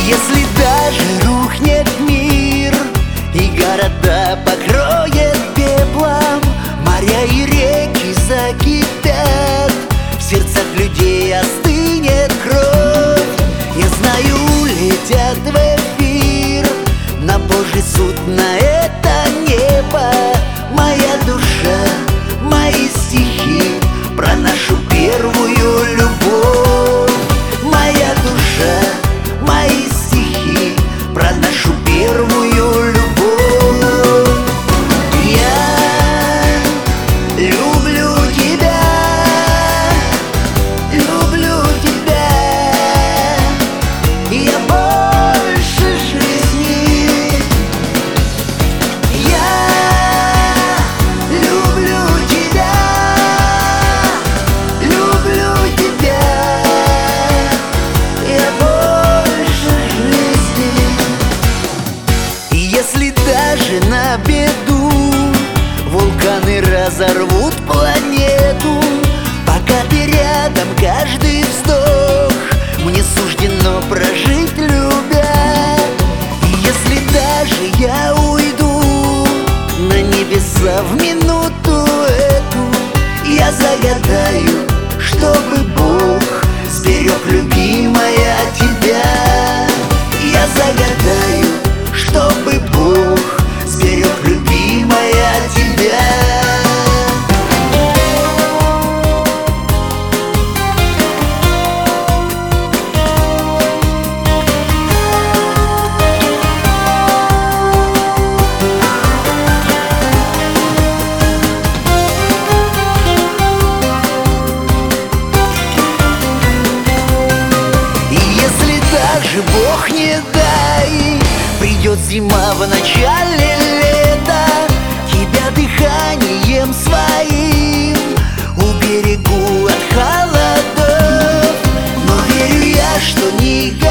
Если даже рухнет мир и города покроет пеплом, моря и реки закипят, в сердцах людей остынет кровь. Я знаю, улетят в эфир на Божий суд, на это небо. Моя душа, мои стихи про нашу первую любовь. Моя душа, мои стихи про нашу первую любовь. Я люблю тебя, люблю тебя. Я больше жизни. Я люблю тебя, люблю тебя. Я больше жизни. И если даже на беду вулканы разорвут планету, пока ты рядом, каждый вздох мне суждено прожить, любя. И если даже я уйду на небеса в минуту эту, я загадаю, чтобы Бог сберег, любимая, тебя. Я загадаю, чтобы Бог сберег, любимая, тебя. Даже Бог не дай, придет зима в начале лета, тебя дыханием своим уберегу от холодов. Но верю я, что не